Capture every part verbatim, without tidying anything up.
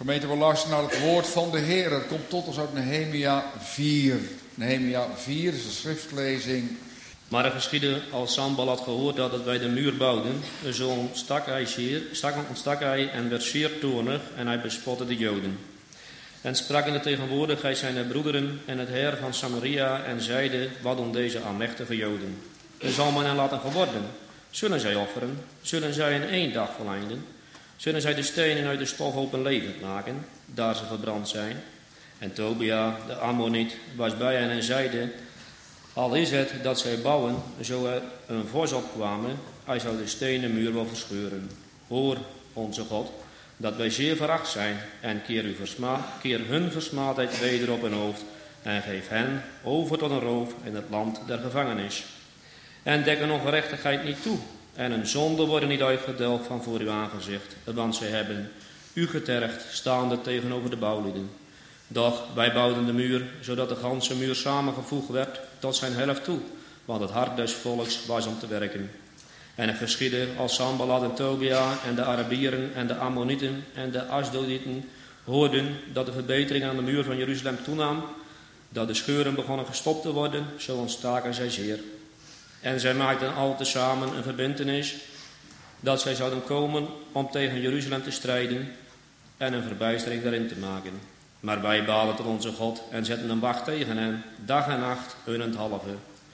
Gemeente, we luisteren naar het woord van de Heer. Het komt tot ons uit Nehemia vier. Nehemia vier is de schriftlezing. Maar er geschiedde, als Sanballat gehoord had dat wij de muur bouwden, zo ontstak hij, zeer, ontstak hij en werd zeer toornig en hij bespotte de Joden. En sprak in de tegenwoordigheid zijn broederen en het heer van Samaria en zeide, wat doen deze aanmächtige Joden? Zal men hen laten geworden? Zullen zij offeren? Zullen zij in één dag voleinden? Zullen zij de stenen uit de stofhopen levend maken, daar ze verbrand zijn? En Tobia, de Ammoniet, was bij hen en zeide, al is het dat zij bouwen, zo er een vos opkwamen, hij zou de stenen muur wel verscheuren. Hoor, onze God, dat wij zeer veracht zijn, en keer, uw versma- keer hun versmaadheid weder op hun hoofd, en geef hen over tot een roof in het land der gevangenis. En dek een ongerechtigheid niet toe, en een zonde worden niet uitgedelgd van voor uw aangezicht, want zij hebben u getergd, staande tegenover de bouwlieden. Doch wij bouwden de muur, zodat de ganse muur samengevoegd werd tot zijn helft toe, want het hart des volks was om te werken. En het geschiedde als Sanballat en Tobia en de Arabieren en de Ammonieten en de Asdodieten hoorden dat de verbetering aan de muur van Jeruzalem toenam, dat de scheuren begonnen gestopt te worden, zo ontstaken zij zeer. En zij maakten al tezamen een verbintenis dat zij zouden komen om tegen Jeruzalem te strijden en een verbijstering daarin te maken. Maar wij baden tot onze God en zetten een wacht tegen hen, dag en nacht, hun halve.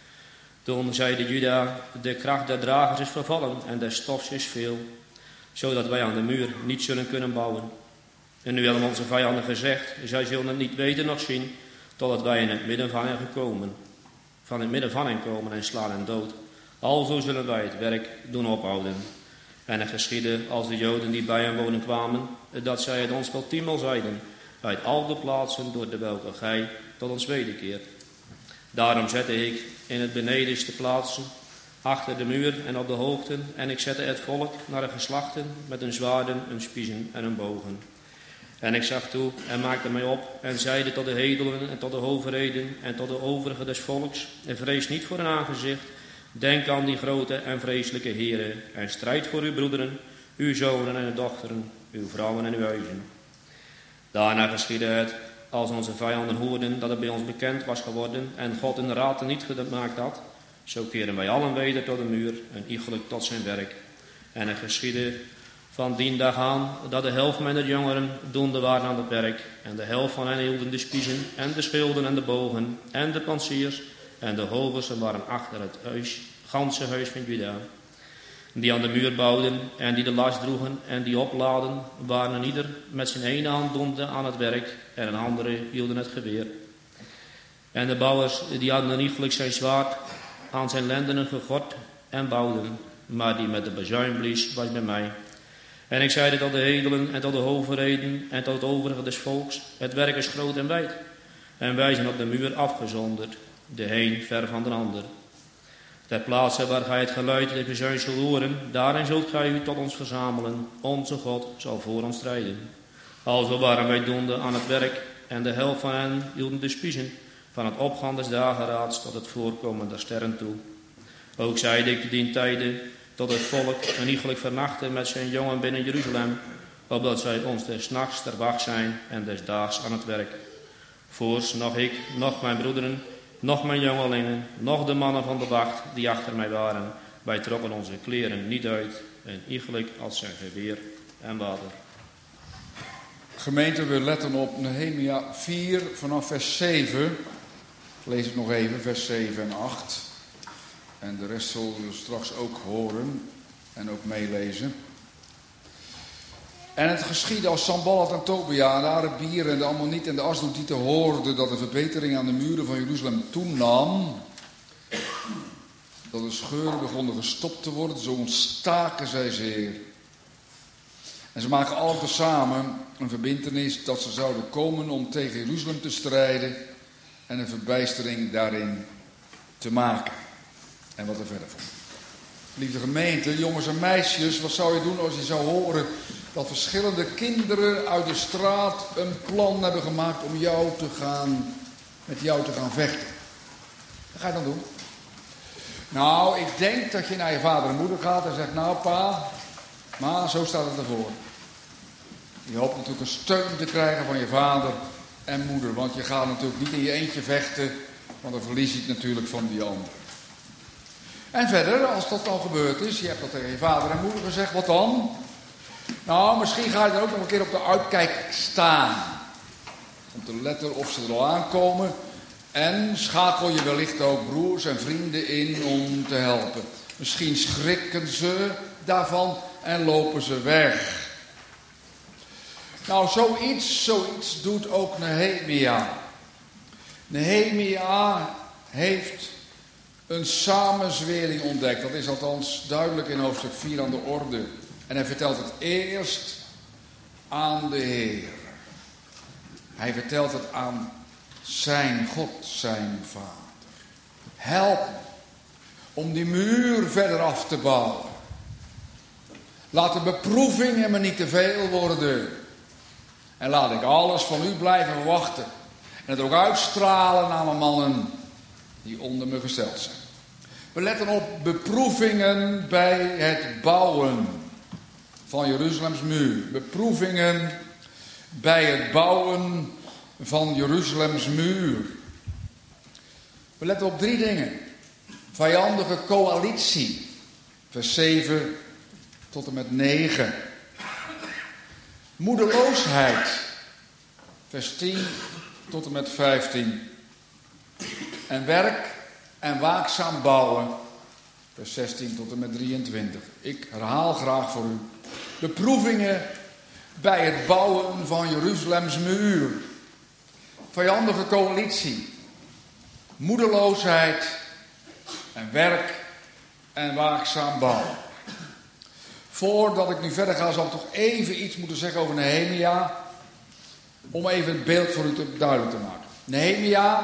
Toen zeide Juda, de kracht der dragers is vervallen en des stofs is veel, zodat wij aan de muur niet zullen kunnen bouwen. En nu hebben onze vijanden gezegd, zij zullen het niet weten nog zien, totdat wij in het midden van hen gekomen, van het midden van hen komen en slaan hen dood. Alzo zullen wij het werk doen ophouden. En het geschiedde als de Joden die bij hen wonen kwamen, dat zij het ons wel tienmaal zeiden, uit al de plaatsen door de welke gij tot ons wederkeert. Daarom zette ik in het benedenste plaatsen, achter de muur en op de hoogten, en ik zette het volk naar de geslachten met een zwaarden, een spiezen en een bogen. En ik zag toe en maakte mij op en zeide tot de hedelen en tot de overheden en tot de overigen des volks, en vrees niet voor een aangezicht, denk aan die grote en vreselijke heren en strijd voor uw broederen, uw zonen en uw dochteren, uw vrouwen en uw huizen. Daarna geschiedde het, als onze vijanden hoorden dat het bij ons bekend was geworden en God een raad niet gemaakt had, zo keren wij allen weder tot de muur en iegelijk tot zijn werk. En het geschiedde van dien dag aan dat de helft mijner jongeren doende waren aan het werk en de helft van hen hielden de spiezen en de schilden en de bogen en de pansiers en de hogersten waren achter het huis, ganse huis van Juda. Die aan de muur bouwden en die de last droegen en die opladen, waren een ieder met zijn ene hand doende aan het werk en een andere hielden het geweer. En de bouwers die hadden een iegelijk zijn zwaard aan zijn lendenen gegord en bouwden, maar die met de bazuin blies was bij mij. En ik zeide tot de hedelen en tot de overheden en tot het overige des volks, het werk is groot en wijd. En wij zijn op de muur afgezonderd, de een ver van de ander. Ter plaatse waar gij het geluid der gezuis zult horen, daarin zult gij u tot ons verzamelen. Onze God zal voor ons strijden. Alzo waren wij doende aan het werk, en de helft van hen hielden de spiezen, van het opgaan des dageraads tot het voorkomen der sterren toe. Ook zeide ik te dien tijde tot het volk een iegelijk vernachten met zijn jongen binnen Jeruzalem, opdat zij ons des nachts ter wacht zijn en des daags aan het werk. Voors nog ik, nog mijn broederen, nog mijn jongelingen, nog de mannen van de wacht die achter mij waren. Wij trokken onze kleren niet uit en iegelijk als zijn geweer en water. Gemeente, we letten op Nehemia vier vanaf vers zeven. Ik lees het nog even, vers zeven en acht. En de rest zullen we straks ook horen en ook meelezen. En het geschiedde als Sanballat en Tobia, de Arabieren en de Ammonieten en de Asdodieten hoorden dat de verbetering aan de muren van Jeruzalem toenam, dat de scheuren begonnen gestopt te worden, zo ontstaken zij zeer. En ze maken allen tezamen een verbintenis dat ze zouden komen om tegen Jeruzalem te strijden en een verbijstering daarin te maken. En wat er verder volgt. Lieve gemeente, jongens en meisjes, wat zou je doen als je zou horen dat verschillende kinderen uit de straat een plan hebben gemaakt om jou te gaan, met jou te gaan vechten? Wat ga je dan doen? Nou, ik denk dat je naar je vader en moeder gaat en zegt, nou pa, maar zo staat het ervoor. Je hoopt natuurlijk een steun te krijgen van je vader en moeder. Want je gaat natuurlijk niet in je eentje vechten, want dan verlies je het natuurlijk van die ander. En verder, als dat al gebeurd is, je hebt dat tegen je vader en moeder gezegd, wat dan? Nou, misschien ga je er ook nog een keer op de uitkijk staan. Om te letten of ze er al aankomen. En schakel je wellicht ook broers en vrienden in om te helpen. Misschien schrikken ze daarvan en lopen ze weg. Nou, zoiets, zoiets doet ook Nehemia. Nehemia heeft een samenzwering ontdekt. Dat is althans duidelijk in hoofdstuk vier aan de orde. En hij vertelt het eerst aan de Heer. Hij vertelt het aan zijn God, zijn Vader. Help me om die muur verder af te bouwen. Laat de beproevingen me niet te veel worden. En laat ik alles van u blijven verwachten. En het ook uitstralen naar mijn mannen die onder me gesteld zijn. We letten op beproevingen bij het bouwen van Jeruzalems muur. Beproevingen bij het bouwen van Jeruzalems muur. We letten op drie dingen. Vijandige coalitie. Vers zeven tot en met negen. Moedeloosheid. Vers tien tot en met vijftien. En werk en waakzaam bouwen. Vers zestien tot en met drieëntwintig. Ik herhaal graag voor u. Beproevingen bij het bouwen van Jeruzalems muur. Vijandige coalitie. Moedeloosheid. En werk en waakzaam bouwen. Voordat ik nu verder ga, zal ik toch even iets moeten zeggen over Nehemia. Om even het beeld voor u te duidelijk te maken. Nehemia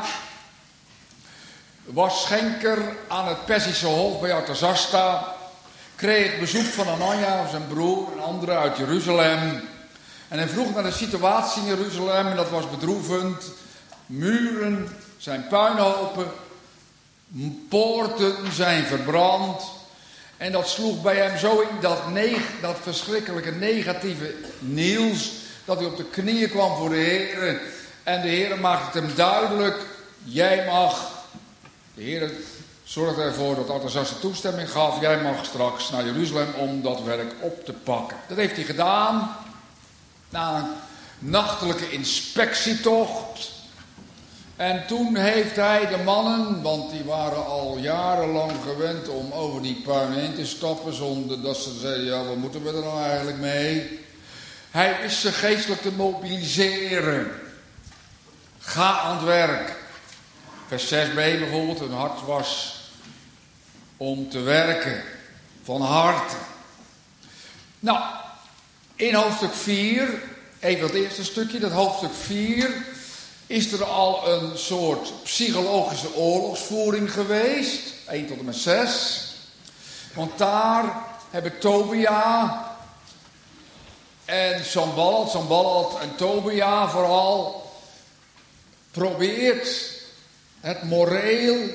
was schenker aan het Perzische hof bij Artazasta. Kreeg bezoek van Anania, zijn broer en anderen uit Jeruzalem. En hij vroeg naar de situatie in Jeruzalem en dat was bedroevend. Muren zijn puinhopen. Poorten zijn verbrand. En dat sloeg bij hem zo in dat, neg- dat verschrikkelijke negatieve nieuws. Dat hij op de knieën kwam voor de Heer. En de Heer maakte het hem duidelijk. Jij mag. De Heer zorgde ervoor dat Artazasta toestemming gaf. Jij mag straks naar Jeruzalem om dat werk op te pakken. Dat heeft hij gedaan. Na een nachtelijke inspectietocht. En toen heeft hij de mannen, want die waren al jarenlang gewend om over die puin heen te stappen, zonder dat ze zeiden, ja, wat moeten we er nou eigenlijk mee? Hij wist ze geestelijk te mobiliseren. Ga aan het werk. Vers zes b bijvoorbeeld, hun hart was om te werken. Van harte. Nou, in hoofdstuk vier, even het eerste stukje, dat hoofdstuk vier... is er al een soort psychologische oorlogsvoering geweest. één tot en met zes. Want daar hebben Tobia en Sanballat, Sanballat en Tobia vooral probeert het moreel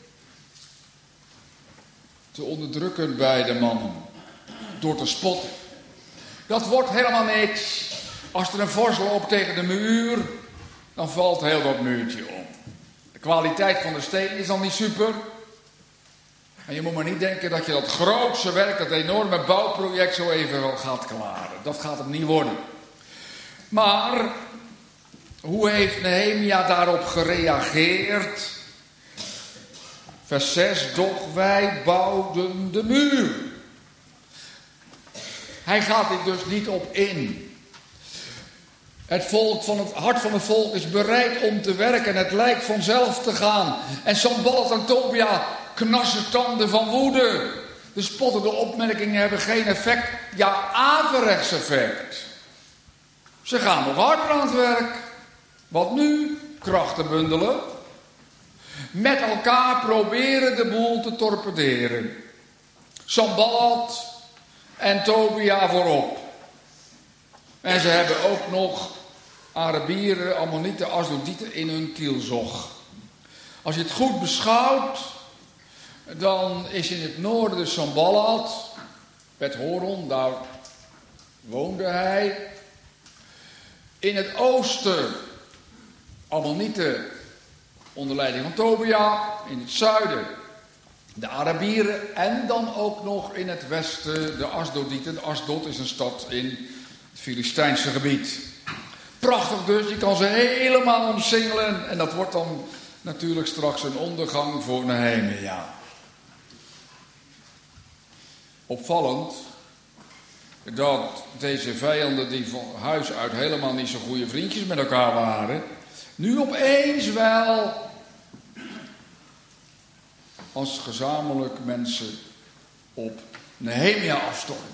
te onderdrukken bij de mannen. Door te spotten. Dat wordt helemaal niks. Als er een vos loopt tegen de muur, dan valt heel dat muurtje om. De kwaliteit van de steen is dan niet super. En je moet maar niet denken dat je dat grootse werk, dat enorme bouwproject zo even wel gaat klaren. Dat gaat hem niet worden. Maar hoe heeft Nehemia daarop gereageerd? Vers zes, doch wij bouwden de muur. Hij gaat dit dus niet op in. Het, volk van het hart van het volk is bereid om te werken en het lijkt vanzelf te gaan. En Sanballat en Tobia knarsen tanden van woede. De spottende opmerkingen hebben geen effect, ja averechts effect. Ze gaan nog harder aan het werk. Wat nu? Krachten bundelen. Met elkaar proberen de boel te torpederen. Sanballat en Tobia voorop. En ze hebben ook nog Arabieren, Ammonieten, Asdodieten in hun kielzog. Als je het goed beschouwt, dan is in het noorden de Sanballat, Bet Horon, daar woonde hij. In het oosten Ammonieten onder leiding van Tobia. In het zuiden de Arabieren. En dan ook nog in het westen de Asdodieten. Asdod is een stad in het Filistijnse gebied. Prachtig dus, je kan ze helemaal omsingelen. En dat wordt dan natuurlijk straks een ondergang voor Nehemia. Opvallend dat deze vijanden die van huis uit helemaal niet zo goede vriendjes met elkaar waren, nu opeens wel als gezamenlijk mensen op Nehemia afstormen.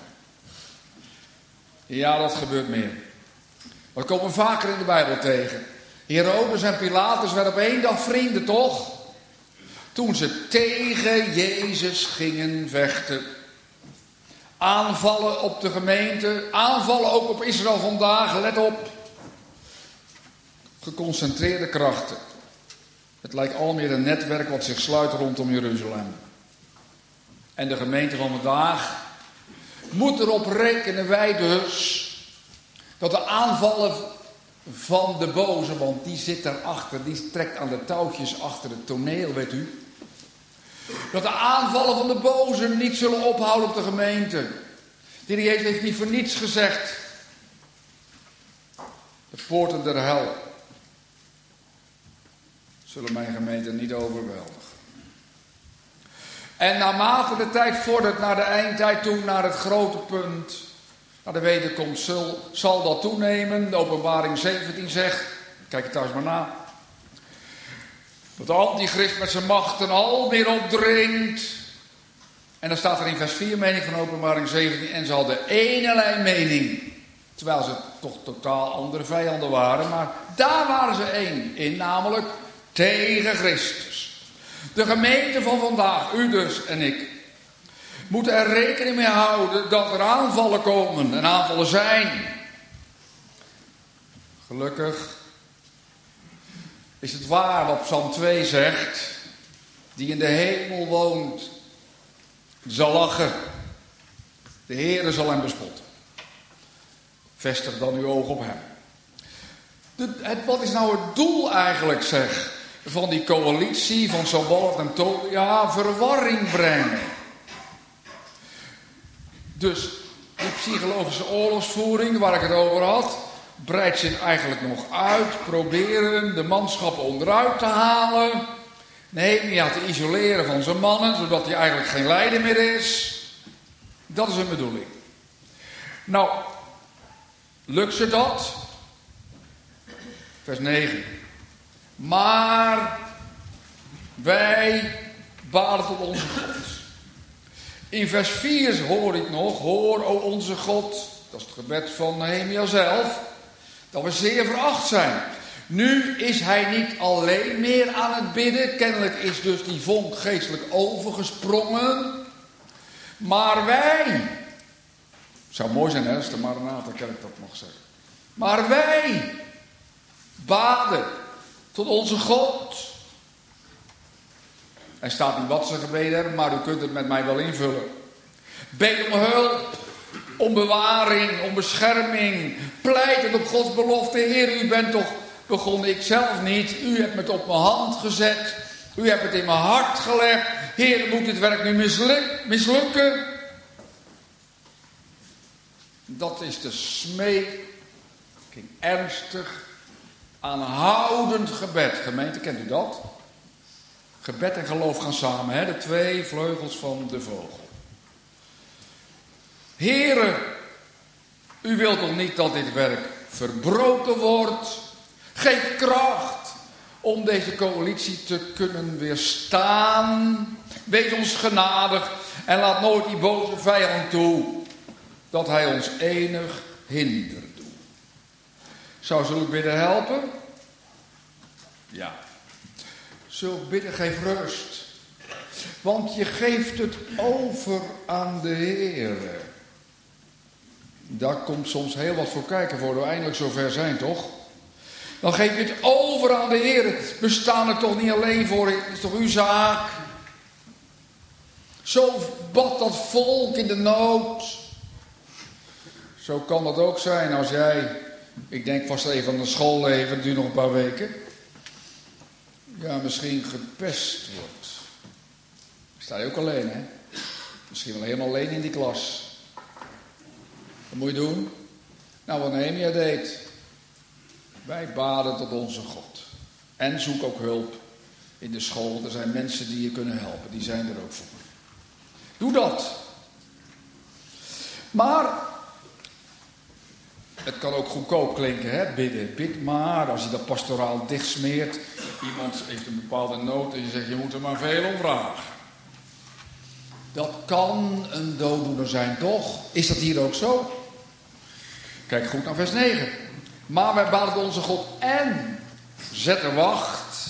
Ja, dat gebeurt meer. Dat komen we vaker in de Bijbel tegen. Herodes en Pilatus werden op één dag vrienden, toch? Toen ze tegen Jezus gingen vechten. Aanvallen op de gemeente, aanvallen ook op Israël vandaag, let op. Geconcentreerde krachten. Het lijkt al meer een netwerk wat zich sluit rondom Jeruzalem. En de gemeente van vandaag moet erop rekenen, wij dus, dat de aanvallen van de boze, want die zit daarachter, die trekt aan de touwtjes achter het toneel, weet u. Dat de aanvallen van de boze niet zullen ophouden op de gemeente. De Heer Jezus heeft niet voor niets gezegd. De poorten der hel zullen mijn gemeente niet overweldigen. En naarmate de tijd vordert naar de eindtijd toe, naar het grote punt, naar de wederkomst, zal, zal dat toenemen. De Openbaring zeventien zegt, kijk het thuis maar na, dat de antichrist met zijn machten al meer opdringt. En dan staat er in vers vier mening van Openbaring zeventien, en ze hadden éénerlei mening. Terwijl ze toch totaal andere vijanden waren, maar daar waren ze één in, namelijk tegen Christus. De gemeente van vandaag, u dus en ik, moeten er rekening mee houden dat er aanvallen komen en aanvallen zijn. Gelukkig is het waar wat Psalm twee zegt, die in de hemel woont, zal lachen. De Heere zal hem bespotten. Vestig dan uw oog op hem. De, het, wat is nou het doel eigenlijk, zeg, van die coalitie van Sanballat en Tobia? Verwarring brengen. Dus die psychologische oorlogsvoering waar ik het over had, breidt zich eigenlijk nog uit. Proberen de manschappen onderuit te halen. Nehemia te isoleren van zijn mannen, zodat hij eigenlijk geen leider meer is. Dat is hun bedoeling. Nou, lukt ze dat? Vers negen. Maar wij baden tot onze God. In vers vier hoor ik nog, hoor o onze God, dat is het gebed van Nehemia zelf, dat we zeer veracht zijn. Nu is hij niet alleen meer aan het bidden, kennelijk is dus die vonk geestelijk overgesprongen, maar wij, het zou mooi zijn hè, als de Maranatha-kerk dat mag zeggen, maar wij baden tot onze God. Er staat niet wat ze gebeden hebben, maar u kunt het met mij wel invullen. Bid om hulp, om bewaring, om bescherming. Pleitend op Gods belofte. Heer, u bent toch begonnen, ik zelf niet. U hebt het op mijn hand gezet. U hebt het in mijn hart gelegd. Heer, moet dit werk nu misluk- mislukken? Dat is de smeeking, ernstig, aanhoudend gebed. Gemeente, kent u dat? Gebed en geloof gaan samen, hè? De twee vleugels van de vogel. Heere, u wilt toch niet dat dit werk verbroken wordt? Geef kracht om deze coalitie te kunnen weerstaan. Wees ons genadig en laat nooit die boze vijand toe dat hij ons enig hinder doet. Zou zulk bidden helpen? Ja. Zulk bidden geeft rust. Want je geeft het over aan de Heer. Daar komt soms heel wat voor kijken voordat we eindelijk zover zijn, toch? Dan geef je het over aan de Heer. We staan er toch niet alleen voor, het is toch uw zaak? Zo bad dat volk in de nood. Zo kan dat ook zijn als jij Ik denk vast even aan het schoolleven, dat duurt nog een paar weken. Ja, misschien gepest wordt. Sta je ook alleen, hè? Misschien wel helemaal alleen in die klas. Wat moet je doen? Nou, wat Nehemia deed. Wij baden tot onze God. En zoek ook hulp in de school. Er zijn mensen die je kunnen helpen. Die zijn er ook voor. Doe dat. Maar het kan ook goedkoop klinken, hè? Bidden. Bid maar. Als je dat pastoraal dichtsmeert. Iemand heeft een bepaalde nood en je zegt, je moet er maar veel om vragen. Dat kan een dooddoener zijn, toch? Is dat hier ook zo? Kijk goed naar vers negen. Maar wij baden tot onze God en zetten wacht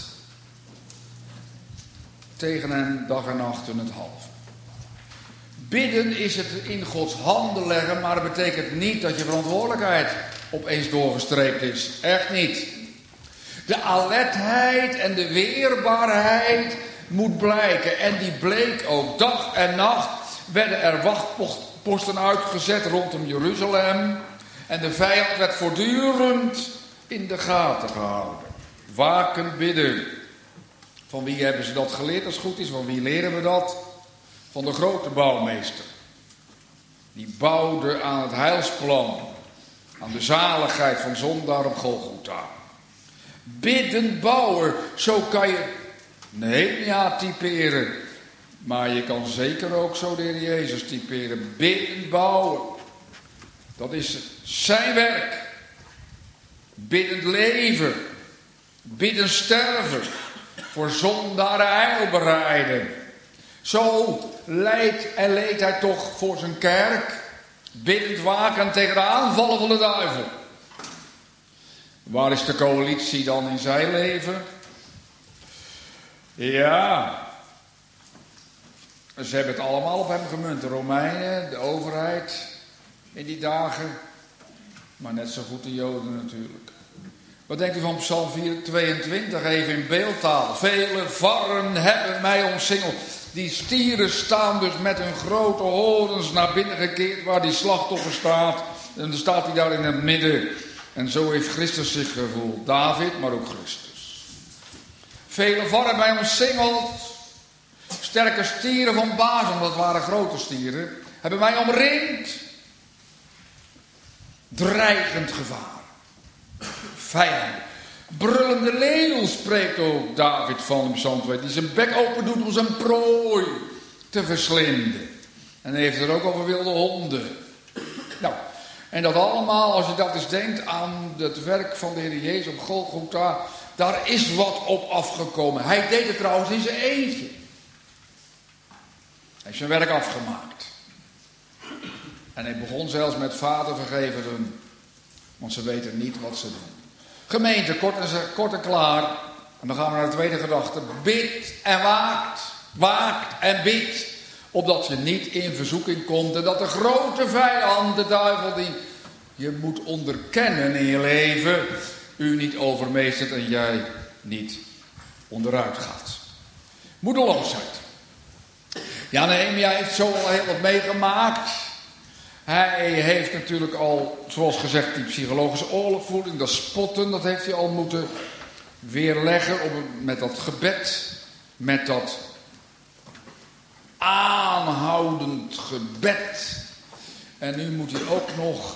tegen hen dag en nacht in het halve. Bidden is het in Gods handen leggen, maar dat betekent niet dat je verantwoordelijkheid opeens doorgestreept is. Echt niet. De alertheid en de weerbaarheid moet blijken. En die bleek ook. Dag en nacht werden er wachtposten uitgezet rondom Jeruzalem. En de vijand werd voortdurend in de gaten gehouden. Waken, bidden. Van wie hebben ze dat geleerd als het goed is? Van wie leren we dat? Van de grote bouwmeester. Die bouwde aan het heilsplan. Aan de zaligheid van zondaar op Golgotha. Bidden bouwen. Zo kan je Nehemia typeren. Maar je kan zeker ook zo de Heer Jezus typeren. Bidden bouwen. Dat is zijn werk. Biddend leven. Bidden sterven. Voor zondaren heil bereiden. Zo leidt en leed hij toch voor zijn kerk. Biddend waken tegen de aanvallen van de duivel. Waar is de coalitie dan in zijn leven? Ja. Ze hebben het allemaal op hem gemunt. De Romeinen, de overheid in die dagen. Maar net zo goed de Joden natuurlijk. Wat denkt u van Psalm tweeëntwintig, even in beeldtaal? Vele varren hebben mij omsingeld. Die stieren staan dus met hun grote horens naar binnen gekeerd waar die slachtoffer staat. En dan staat hij daar in het midden. En zo heeft Christus zich gevoeld. David, maar ook Christus. Vele varren mij omsingeld. Sterke stieren van Bazan, dat waren grote stieren, hebben mij omringd. Dreigend gevaar. Vijand. Brullende leeuw spreekt ook David van in Psalm twee. Die zijn bek open doet om zijn prooi te verslinden. En hij heeft er ook over wilde honden. Nou, en dat allemaal, als je dat eens denkt aan het werk van de Heer Jezus op Golgotha. Daar is wat op afgekomen. Hij deed het trouwens in zijn eentje. Hij heeft zijn werk afgemaakt. En hij begon zelfs met Vader vergeven hun. Want ze weten niet wat ze doen. Gemeente, kort en, kort en klaar. En dan gaan we naar de tweede gedachte. Bid en waakt. Waakt en bid. Opdat je niet in verzoeking komt. En dat de grote vijand, de duivel, die je moet onderkennen in je leven, u niet overmeestert en jij niet onderuit gaat. Moedeloosheid. Ja, Nehemia heeft zo al heel wat meegemaakt. Hij heeft natuurlijk al, zoals gezegd, die psychologische oorlogvoering, dat spotten, dat heeft hij al moeten weerleggen op, met dat gebed, met dat aanhoudend gebed. En nu moet hij ook nog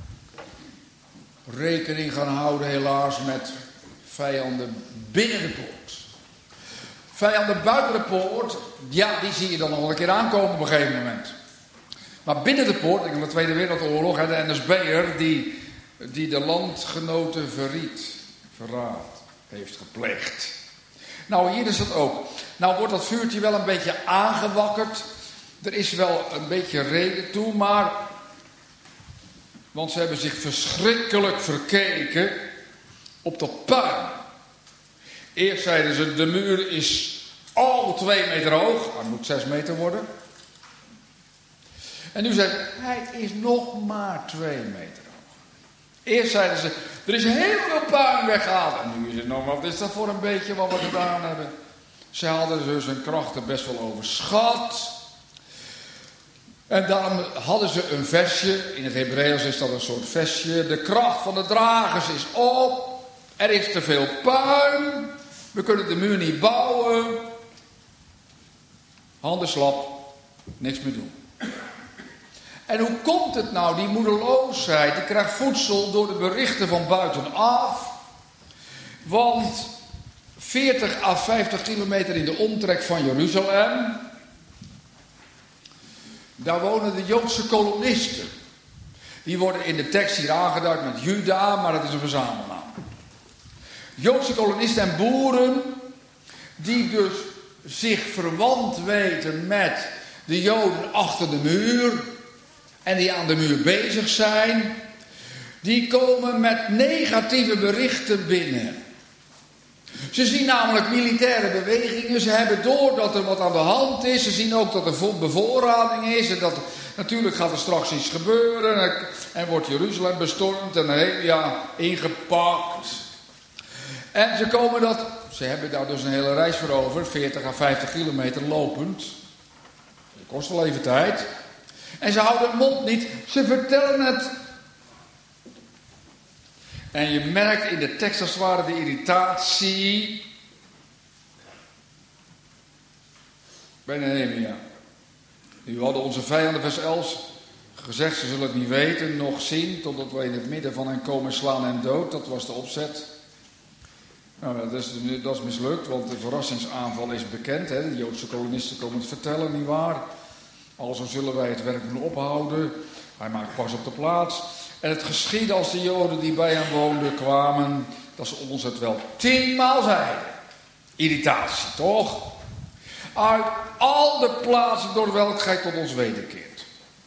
rekening gaan houden, helaas, met vijanden binnen de poort. Vijanden buiten de poort, ja, die zie je dan nog wel een keer aankomen op een gegeven moment. Maar binnen de poort, in de Tweede Wereldoorlog, de N S B'er die, die de landgenoten verriet, verraad heeft gepleegd. Nou, hier is het ook. Nou wordt dat vuurtje wel een beetje aangewakkerd. Er is wel een beetje reden toe, maar want ze hebben zich verschrikkelijk verkeken op dat puin. Eerst zeiden ze, de muur is al twee meter hoog. Hij moet zes meter worden. En nu zeggen ze, hij is nog maar twee meter hoog. Eerst zeiden ze, er is heel veel puin weggehaald. En nu is het nog, wat is dat voor een beetje wat we gedaan hebben? Ze hadden dus hun krachten best wel overschat. En daarom hadden ze een versje, in het Hebreeuws is dat een soort versje. De kracht van de dragers is op, er is te veel puin, we kunnen de muur niet bouwen. Handen slap, niks meer doen. En hoe komt het nou, die moedeloosheid, die krijgt voedsel door de berichten van buitenaf. Want veertig à vijftig kilometer in de omtrek van Jeruzalem, daar wonen de Joodse kolonisten. Die worden in de tekst hier aangeduid met Juda, maar dat is een verzamelnaam. Joodse kolonisten en boeren, die dus zich verwant weten met de Joden achter de muur en die aan de muur bezig zijn, die komen met negatieve berichten binnen. Ze zien namelijk militaire bewegingen, ze hebben door dat er wat aan de hand is, ze zien ook dat er bevoorrading is en dat natuurlijk gaat er straks iets gebeuren en, en wordt Jeruzalem bestormd en Nehemia ingepakt. En ze komen dat, ze hebben daar dus een hele reis voor over, veertig à vijftig kilometer lopend. Dat kost wel even tijd. En ze houden hun mond niet, ze vertellen het. En je merkt in de tekst als het ware de irritatie bij Nehemia. Nu hadden onze vijanden, vers elf, gezegd, ze zullen het niet weten, nog zien, totdat wij in het midden van hen komen slaan en dood. Dat was de opzet. Nou, dat is, dat is mislukt, want de verrassingsaanval is bekend. Hè? De Joodse kolonisten komen het vertellen, nietwaar? Alzo zullen wij het werk moeten ophouden. Hij maakt pas op de plaats. En het geschiedde als de Joden die bij hem woonden kwamen, dat ze ons het wel tienmaal zeiden. Irritatie, toch? Uit al de plaatsen door welke gij tot ons wederkeert.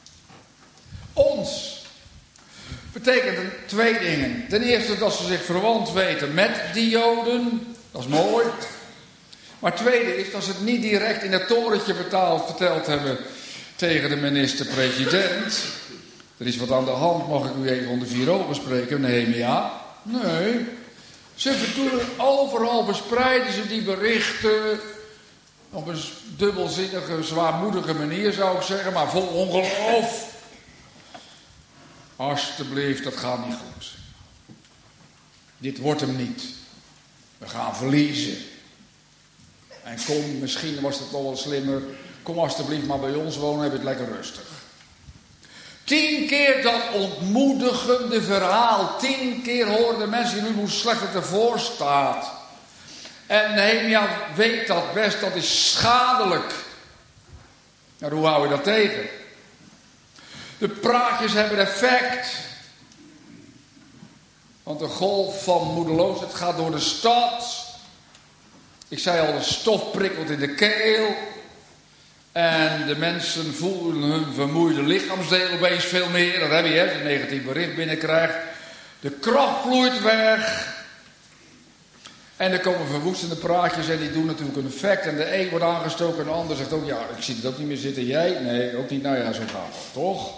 Ons betekent twee dingen. Ten eerste dat ze zich verwant weten met die Joden. Dat is mooi. Maar het tweede is dat ze het niet direct in het torentje vertaald, verteld hebben tegen de minister-president. Er is wat aan de hand, mag ik u even onder vier ogen spreken, Nehemia? Nee. Ze verdoen overal, verspreiden ze die berichten op een dubbelzinnige, zwaarmoedige manier zou ik zeggen, maar vol ongeloof. Alsjeblieft, dat gaat niet goed. Dit wordt hem niet. We gaan verliezen. En kom, misschien was het nog wel slimmer, kom alsjeblieft maar bij ons wonen, heb je het lekker rustig. Tien keer dat ontmoedigende verhaal. Tien keer horen de mensen nu hoe slecht het ervoor staat. En Nehemia weet dat best, dat is schadelijk. Nou, hoe hou je dat tegen? De praatjes hebben effect. Want de golf van moedeloosheid gaat door de stad. Ik zei al, de stof prikkelt in de keel. En de mensen voelen hun vermoeide lichaamsdelen opeens veel meer. Dat heb je, hè, als je een negatief bericht binnenkrijgt. De kracht vloeit weg. En er komen verwoestende praatjes en die doen natuurlijk een effect. En de een wordt aangestoken en de ander zegt ook, ja, ik zie het ook niet meer zitten. Jij? Nee, ook niet. Nou ja, zo gaat het, toch?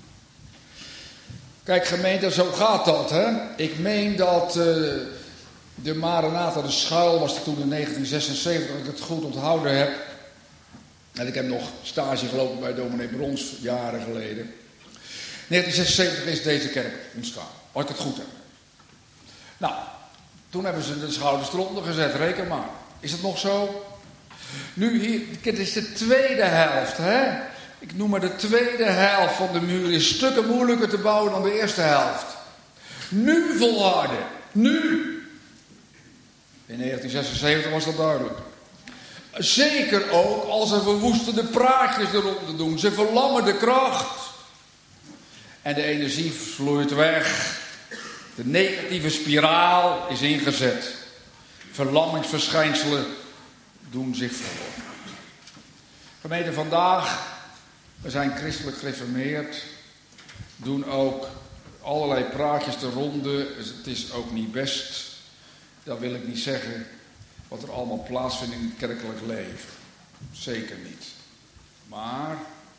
Kijk, gemeente, zo gaat dat, hè. Ik meen dat uh, de Maranatha de Schuil was er toen in negentien zesenzeventig, als ik het goed onthouden heb. En ik heb nog stage gelopen bij dominee Brons, jaren geleden. negentien zesenzeventig is deze kerk ontstaan, als ik het goed heb. Nou, toen hebben ze de schouders eronder gezet, reken maar. Is het nog zo? Nu hier, het is de tweede helft, hè. Ik noem maar de tweede helft van de muur is stukken moeilijker te bouwen dan de eerste helft. Nu volharden, nu. In negentien zesenzeventig was dat duidelijk. Zeker ook als er verwoestende praatjes eronder doen. Ze verlammen de kracht. En de energie vloeit weg. De negatieve spiraal is ingezet. Verlammingsverschijnselen doen zich voor. Gemeente, vandaag, we zijn christelijk gereformeerd. Doen ook allerlei praatjes te ronde. Het is ook niet best. Dat wil ik niet zeggen. Wat er allemaal plaatsvindt in het kerkelijk leven. Zeker niet. Maar,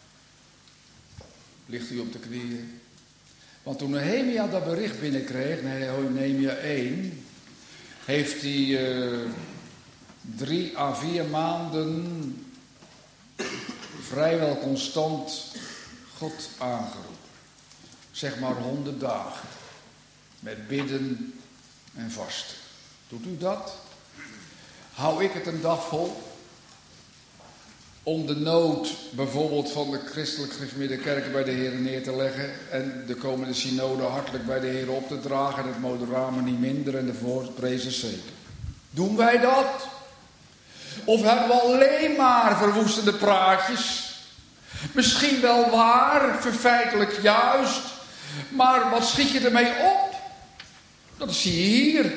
ligt u op de knieën? Want toen Nehemia dat bericht binnenkreeg, Nehemia één, heeft hij uh, drie à vier maanden vrijwel constant God aangeroepen. Zeg maar honderd dagen. Met bidden en vasten. Doet u dat? Hou ik het een dag vol? Om de nood bijvoorbeeld van de christelijk gereformeerde kerken bij de Heer neer te leggen. En de komende synode hartelijk bij de Heer op te dragen. En het moderame niet minder en de voorprezen zeker. Doen wij dat? Of hebben we alleen maar verwoestende praatjes? Misschien wel waar, verfeitelijk juist. Maar wat schiet je ermee op? Dat zie je hier.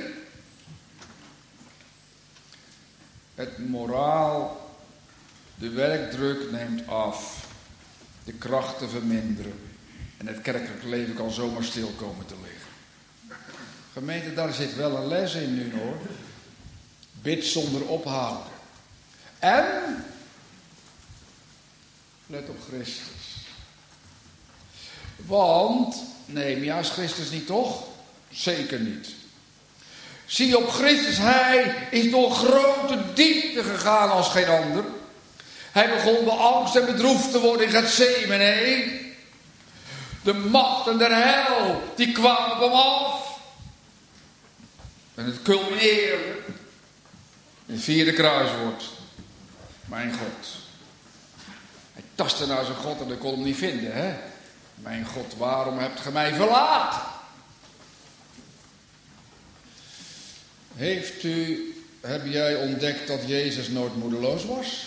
Het moraal, de werkdruk neemt af. De krachten verminderen. En het kerkelijk leven kan zomaar stil komen te liggen. Gemeente, daar zit wel een les in nu hoor. Bid zonder ophouden. En let op Christus. Want, Nehemia is Christus niet toch? Zeker niet. Zie op Christus, hij is door grote diepte gegaan als geen ander. Hij begon beangst en bedroefd te worden in Gethsemane. De machten der hel, die kwamen op hem af. En het culmineerde in het vierde kruiswoord. Mijn God. Hij tastte naar zijn God en hij kon hem niet vinden. Hè? Mijn God, waarom hebt ge mij verlaten? Heeft u, heb jij ontdekt dat Jezus nooit moedeloos was?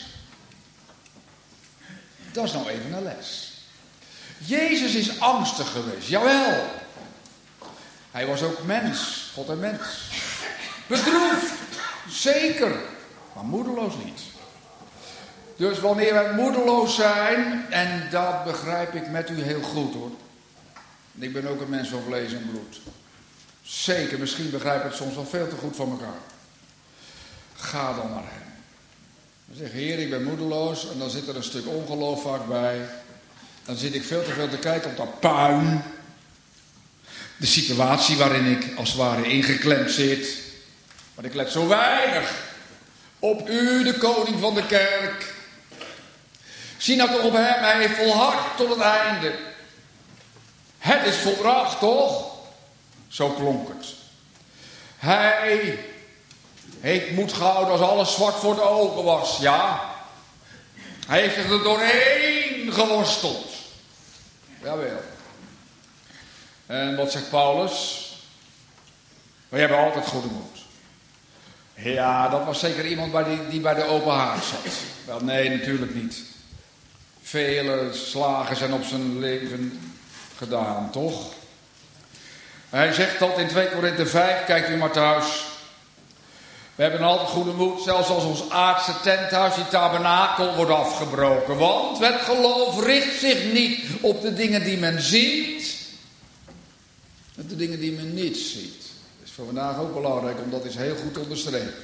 Dat is nou even een les. Jezus is angstig geweest, jawel. Hij was ook mens, God en mens. Bedroefd, zeker, maar moedeloos niet. Dus wanneer wij moedeloos zijn, en dat begrijp ik met u heel goed hoor. Ik ben ook een mens van vlees en bloed. Zeker, misschien begrijp ik het soms wel veel te goed van elkaar. Ga dan naar hem. Dan zeg Heer, ik ben moedeloos. En dan zit er een stuk ongeloof vaak bij. Dan zit ik veel te veel te kijken op dat puin. De situatie waarin ik als het ware ingeklemd zit. Maar ik let zo weinig op u, de koning van de kerk. Zie nou toch op hem, hij heeft volhard tot het einde. Het is volbracht, toch? Zo klonk het. Hij heeft moed gehouden als alles zwart voor de ogen was. Ja. Hij heeft er doorheen geworsteld. Jawel. En wat zegt Paulus? Wij hebben altijd goede moed. Ja, dat was zeker iemand bij die, die bij de open haard zat. Wel, nee, natuurlijk niet. Vele slagen zijn op zijn leven gedaan, toch? Hij zegt dat in twee Korinthe vijf, kijkt u maar thuis. We hebben altijd goede moed, zelfs als ons aardse tenthuis, die tabernakel, wordt afgebroken. Want het geloof richt zich niet op de dingen die men ziet, maar op de dingen die men niet ziet. Dat is voor vandaag ook belangrijk, om dat eens heel goed te onderstrepen.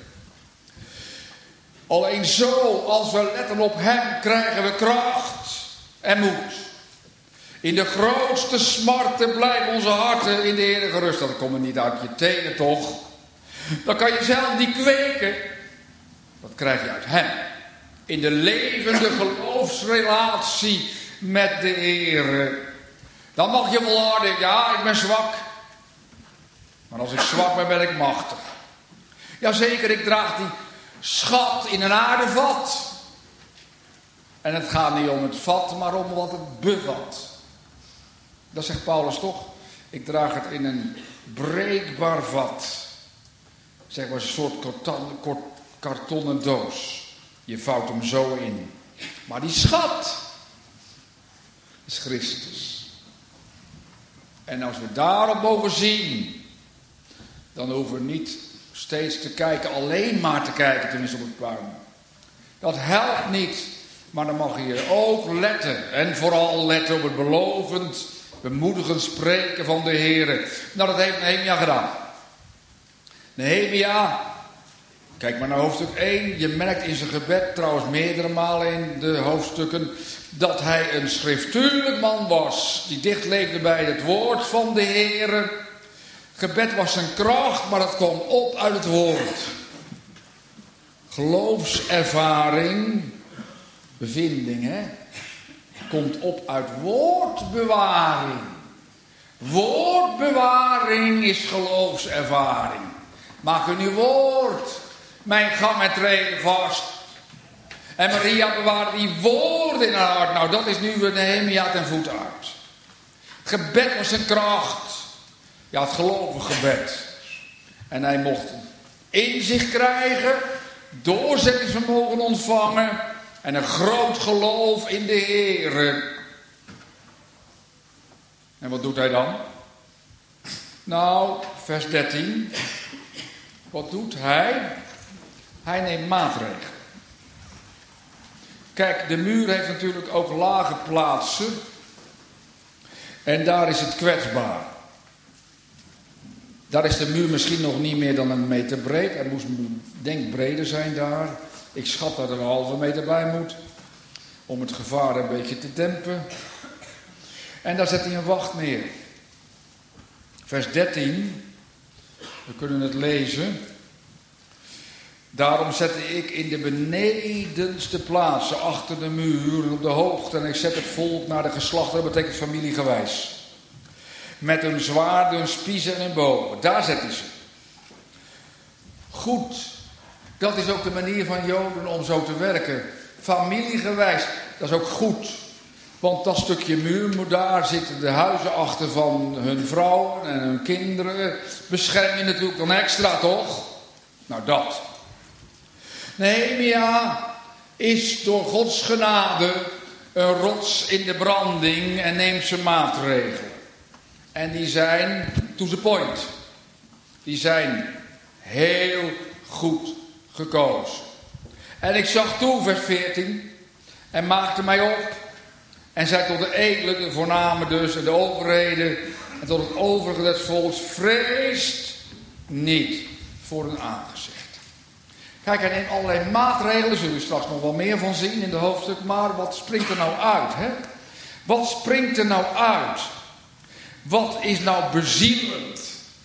Alleen zo, als we letten op hem, krijgen we kracht en moed. In de grootste smarten blijven onze harten in de Heer gerust. Dat komt er niet uit je tenen, toch? Dan kan je zelf niet kweken. Dat krijg je uit hem. In de levende geloofsrelatie met de Heer. Dan mag je volharden. Ja, ik ben zwak. Maar als ik zwak ben, ben ik machtig. Jazeker, ik draag die schat in een aardevat. En het gaat niet om het vat, maar om wat het bevat. Dat zegt Paulus toch? Ik draag het in een breekbaar vat. Zeg maar een soort karton, kort, kartonnen doos. Je vouwt hem zo in. Maar die schat is Christus. En als we daarop mogen zien, dan hoeven we niet steeds te kijken, alleen maar te kijken tenminste op het puin. Dat helpt niet. Maar dan mag je ook letten. En vooral letten op het belovend, bemoedigend spreken van de Heer. Nou, dat heeft Nehemia gedaan. Nehemia, kijk maar naar hoofdstuk één. Je merkt in zijn gebed, trouwens meerdere malen in de hoofdstukken, dat hij een schriftuurlijk man was. Die dicht leefde bij het woord van de Heer. Gebed was zijn kracht, maar dat kwam op uit het woord. Geloofservaring, bevinding, hè, komt op uit woordbewaring. Woordbewaring is geloofservaring. Maak in uw woord mijn gang en treden vast. En Maria bewaarde die woorden in haar hart. Nou, dat is nu Nehemia ten voet uit. Het gebed was zijn kracht. Ja, het gelovige gebed. En hij mocht inzicht krijgen, doorzettingsvermogen ontvangen en een groot geloof in de Heer. En wat doet hij dan? Nou, vers dertien. Wat doet hij? Hij neemt maatregelen. Kijk, de muur heeft natuurlijk ook lage plaatsen. En daar is het kwetsbaar. Daar is de muur misschien nog niet meer dan een meter breed. Hij moest, denk, breder zijn daar. Ik schat dat er een halve meter bij moet. Om het gevaar een beetje te dempen. En daar zet hij een wacht neer. Vers dertien. We kunnen het lezen. Daarom zette ik in de benedenste plaatsen achter de muur op de hoogte. En ik zet het volk naar de geslachten. Dat betekent familiegewijs. Met hun zwaarden, hun spiezen en hun bogen. Daar zet hij ze. Goed. Dat is ook de manier van Joden om zo te werken. Familiegewijs. Dat is ook goed. Want dat stukje muur, daar zitten de huizen achter van hun vrouwen en hun kinderen. Bescherm je natuurlijk dan extra, toch? Nou, dat. Nehemia is door Gods genade een rots in de branding en neemt zijn maatregelen. En die zijn to the point. Die zijn heel goed gekozen. En ik zag toe, vers veertien, en maakte mij op. En zei tot de edelen, de voornamen dus, en de overheden, en tot het overige des volks, vreest niet voor hun aangezicht. Kijk, hij neemt allerlei maatregelen, daar zullen we straks nog wel meer van zien in de hoofdstuk, maar wat springt er nou uit, hè? Wat springt er nou uit? Wat is nou bezielend?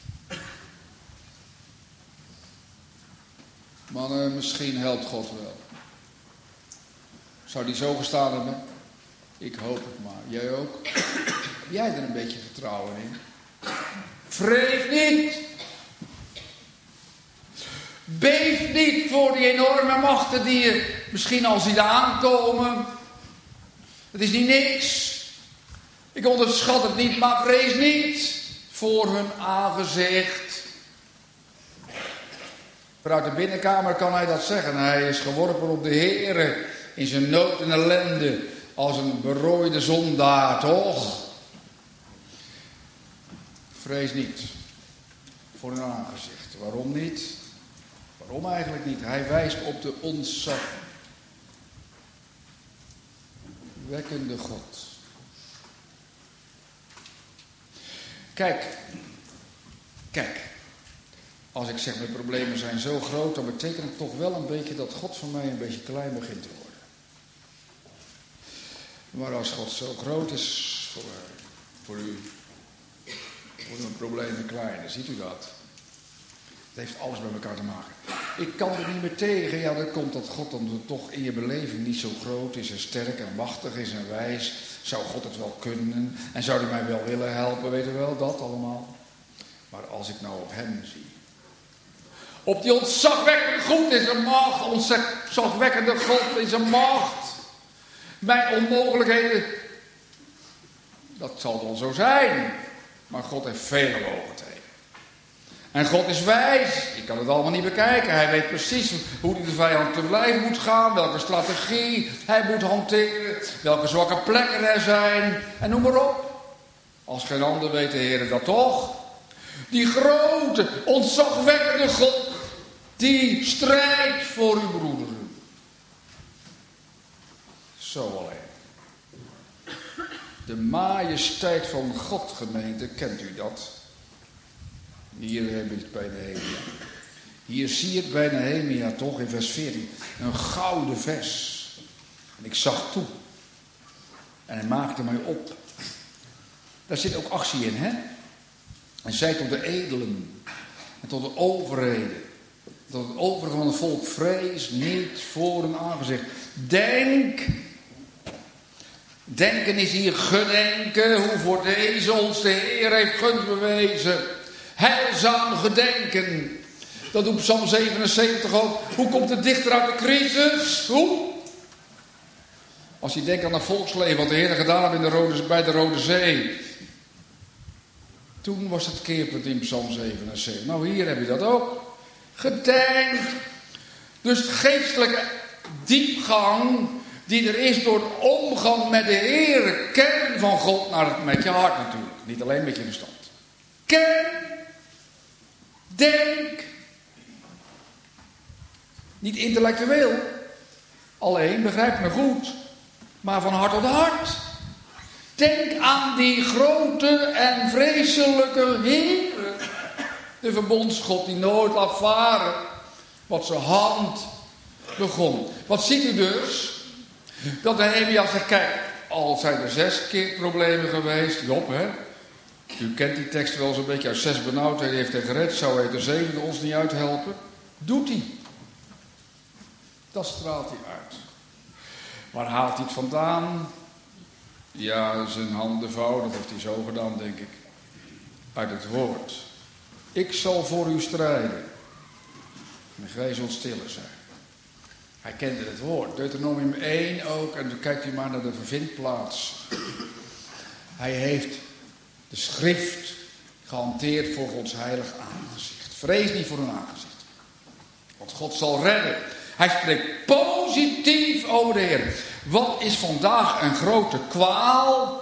Mannen, misschien helpt God wel. Zou die zo gestaan hebben? Ik hoop het maar. Jij ook? Heb jij er een beetje vertrouwen in? Vrees niet! Beef niet voor die enorme machten die je misschien al ziet aankomen. Het is niet niks. Ik onderschat het niet, maar vrees niet voor hun aangezicht. Vanuit de binnenkamer kan hij dat zeggen. Hij is geworpen op de Heere in zijn nood en ellende als een berooide zondaar, toch? Vrees niet voor hun aangezicht. Waarom niet? Waarom eigenlijk niet? Hij wijst op de ontzagwekkende God. Kijk, kijk. Als ik zeg mijn problemen zijn zo groot, dan betekent het toch wel een beetje dat God voor mij een beetje klein begint te worden. Maar als God zo groot is voor, voor u, worden mijn problemen kleiner. Ziet u dat? Het heeft alles met elkaar te maken. Ik kan er niet meer tegen. Ja, dat komt dat God dan toch in je beleving niet zo groot is en sterk en machtig is en wijs. Zou God het wel kunnen? En zou hij mij wel willen helpen? Weet u wel, dat allemaal. Maar als ik nou op hem zie. Op die ontzagwekkende God is een macht. Ontzagwekkende God is een macht. Mijn onmogelijkheden. Dat zal dan zo zijn. Maar God heeft vele mogelijkheden. En God is wijs. Ik kan het allemaal niet bekijken. Hij weet precies hoe hij de vijand te lijf moet gaan. Welke strategie hij moet hanteren. Welke zwakke plekken er zijn. En noem maar op. Als geen ander weet de Heer dat toch. Die grote, ontzagwekkende God. Die strijdt voor uw broederen. Zo alleen. De majesteit van God, gemeente, kent u dat? Hier heb ik het bij Nehemia. Hier zie je het bij Nehemia toch in vers veertien. Een gouden vers. En ik zag toe. En hij maakte mij op. Daar zit ook actie in, hè? En zei tot de edelen. En tot de overheden. Tot het overige van het volk. Vrees niet voor hun aangezicht. Denk Denken is hier gedenken, hoe voor deze ons de Heer heeft gunst bewezen. Heilzaam gedenken. Dat doet Psalm zevenenzeventig ook. Hoe komt de dichter uit de crisis? Hoe? Als je denkt aan het volksleven, wat de Heer gedaan heeft in de Rode, bij de Rode Zee. Toen was het keerpunt in Psalm zevenenzeventig. Nou, hier heb je dat ook. Gedenk. Dus geestelijke diepgang die er is door de omgang met de Heer. Ken van God naar het, met je hart natuurlijk. Niet alleen met je verstand. Ken. Denk. Niet intellectueel. Alleen, begrijp me goed. Maar van hart tot hart. Denk aan die grote en vreselijke Heer. De verbondsgod die nooit laat varen wat zijn hand begon. Wat ziet u dus? Dat Nehemia zegt, kijk, al zijn er zes keer problemen geweest. Job, hè? U kent die tekst wel zo'n beetje uit zes benauwdheden heeft hij gered. Zou hij de zevende ons niet uithelpen? Doet hij. Dat straalt hij uit. Waar haalt hij het vandaan? Ja, zijn handen vouwen, dat heeft hij zo gedaan, denk ik. Uit het woord. Ik zal voor u strijden. En gij zult stiller zijn. Hij kende het woord. Deuteronomium één ook. En dan kijkt u maar naar de vervindplaats. Hij heeft de schrift gehanteerd voor Gods heilig aangezicht. Vrees niet voor hun aangezicht. Want God zal redden. Hij spreekt positief over de Heer. Wat is vandaag een grote kwaal?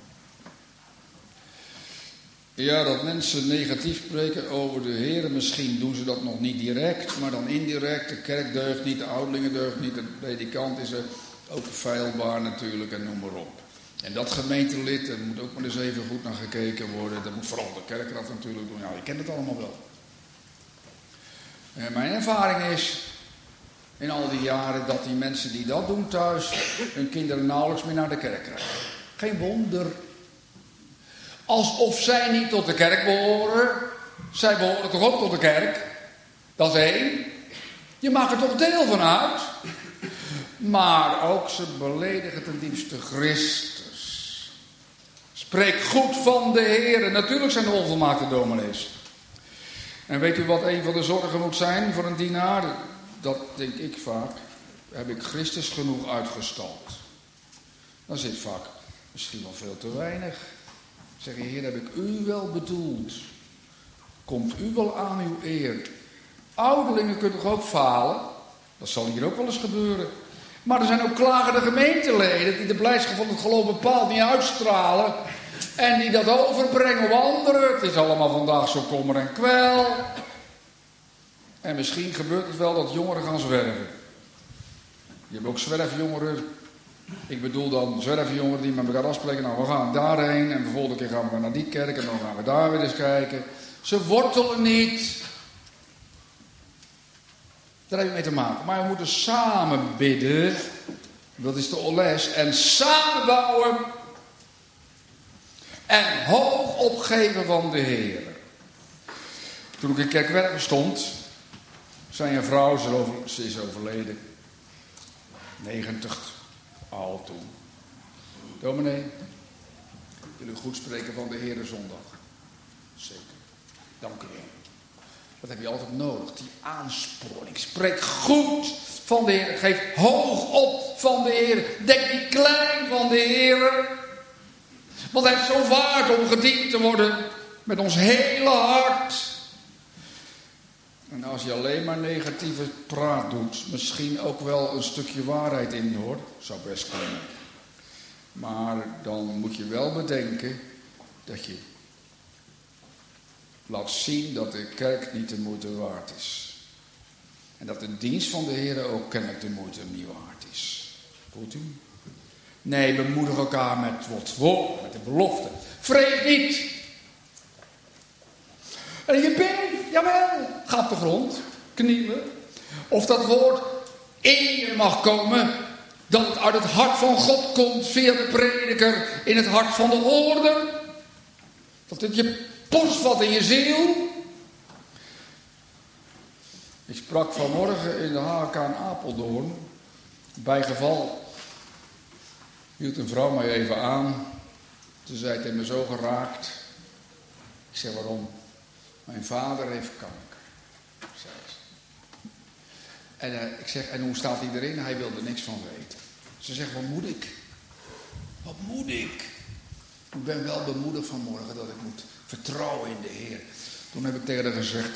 Ja, dat mensen negatief spreken over de Heer. Misschien doen ze dat nog niet direct, maar dan indirect. De kerk deugt niet, de ouderlingen deugt niet, de predikant is er ook feilbaar natuurlijk en noem maar op. En dat gemeentelid, er moet ook maar eens even goed naar gekeken worden. Dat moet vooral de kerkraad natuurlijk doen. Nou, je kent het allemaal wel. En mijn ervaring is, in al die jaren, dat die mensen die dat doen thuis, hun kinderen nauwelijks meer naar de kerk krijgen. Geen wonder. Alsof zij niet tot de kerk behoren. Zij behoren toch ook tot de kerk? Dat is één. Je maakt er toch deel van uit. Maar ook ze beledigen ten diepste Christus. Spreek goed van de Heer. Natuurlijk zijn er onvolmaakte dominees. En weet u wat een van de zorgen moet zijn voor een dienaar? Dat denk ik vaak. Heb ik Christus genoeg uitgestald? Dan zit vaak misschien wel veel te weinig. Zeg je, Heer, heb ik u wel bedoeld? Komt u wel aan uw eer? Ouderlingen kunnen toch ook falen? Dat zal hier ook wel eens gebeuren. Maar er zijn ook klagende gemeenteleden die de blijdschap van het geloof bepaald niet uitstralen. En die dat overbrengen op anderen. Het is allemaal vandaag zo kommer en kwel. En misschien gebeurt het wel dat jongeren gaan zwerven. Je hebt ook zwerfjongeren. Ik bedoel dan zwerfjongeren die met elkaar afspreken. Nou, we gaan daarheen en de volgende keer gaan we naar die kerk en dan gaan we daar weer eens kijken. Ze wortelen niet. Daar heb je mee te maken. Maar we moeten samen bidden. Dat is de oles. En samen bouwen. En hoog opgeven van de Heer. Toen ik in Kerkwerpen stond, zei een vrouw, ze, over, ze is overleden. negentig, al toen. Dominee, wil u goed spreken van de Heere zondag? Zeker. Dank u wel. Dat heb je altijd nodig, die aansporing. Spreek goed van de Heer. Geef hoog op van de Heer. Denk niet klein van de Heer. Want hij is zo waard om gediend te worden met ons hele hart. En als je alleen maar negatieve praat doet, misschien ook wel een stukje waarheid in hoor. Zou best kunnen. Maar dan moet je wel bedenken dat je laat zien dat de kerk niet de moeite waard is. En dat de dienst van de Heer ook kennelijk de moeite niet waard is. Voelt u? Nee, we bemoedigen elkaar met het woord, met de belofte. Vrees niet. En je bent, jawel, ga op de grond, knielen. Of dat woord in je mag komen, dat het uit het hart van God komt via de prediker in het hart van de hoorder. Dat het je postvat in je ziel. Ik sprak vanmorgen in de H K in Apeldoorn, bij geval. hield een vrouw mij even aan. Toen zei het in me zo geraakt. Ik zei, waarom? Mijn vader heeft kanker, zei ze. En uh, ik zeg, en hoe staat hij erin? Hij wilde er niks van weten. Ze zegt, wat moet ik? Wat moet ik? Ik ben wel bemoedigd vanmorgen dat ik moet vertrouwen in de Heer. Toen heb ik tegen haar gezegd,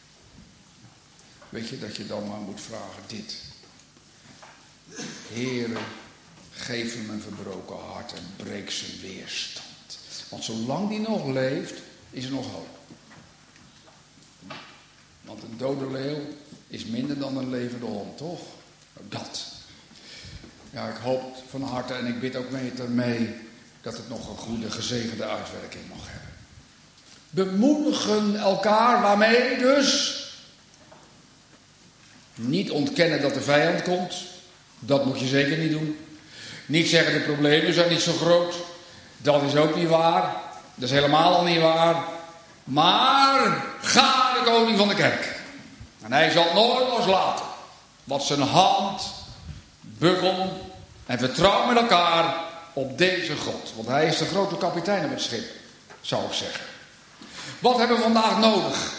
weet je dat je dan maar moet vragen dit. Heere, geef hem een verbroken hart en breek zijn weerstand. Want zolang die nog leeft, is er nog hoop. Want een dode leeuw is minder dan een levende hond, toch? Dat. Ja, ik hoop van harte en ik bid ook met ermee dat het nog een goede, gezegende uitwerking mag hebben. Bemoedigen elkaar, waarmee dus? Niet ontkennen dat de vijand komt. Dat moet je zeker niet doen. Niet zeggen de problemen zijn niet zo groot. Dat is ook niet waar. Dat is helemaal al niet waar. Maar ga naar de koning van de kerk. En hij zal nooit loslaten. Wat zijn hand bukkelt. En vertrouw met elkaar op deze God. Want hij is de grote kapitein op het schip. Zou ik zeggen. Wat hebben we vandaag nodig?